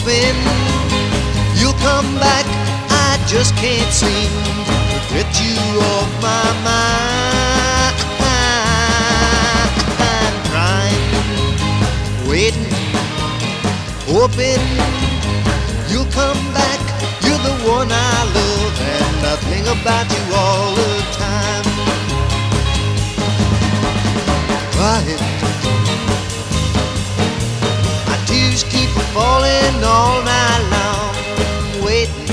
hoping you'll come back. I just can't seem to get you off my mind. I'm crying, waiting, hoping you'll come back. You're the one I love, and I think about you all the time. Crying, my tears keep falling all night long. Waiting,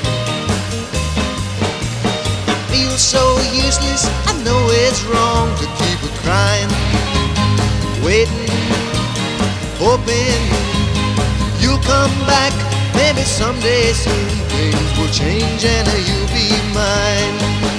I feel so useless. I know it's wrong to keep crying. Waiting, hoping you'll come back. Maybe someday soon things will change and you'll be mine.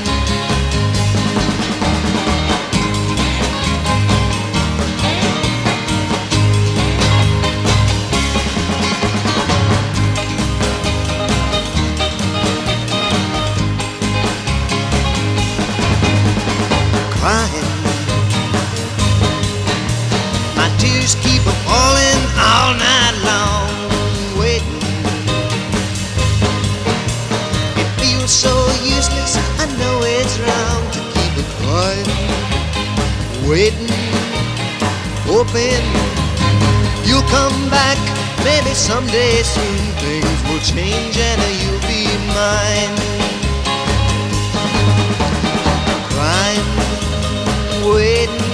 Crying, my tears keep falling all night long. Waiting, it feels so useless. I know it's wrong to keep crying. Waiting, hoping you'll come back. Maybe someday soon things will change and you'll be mine. Crying, waiting,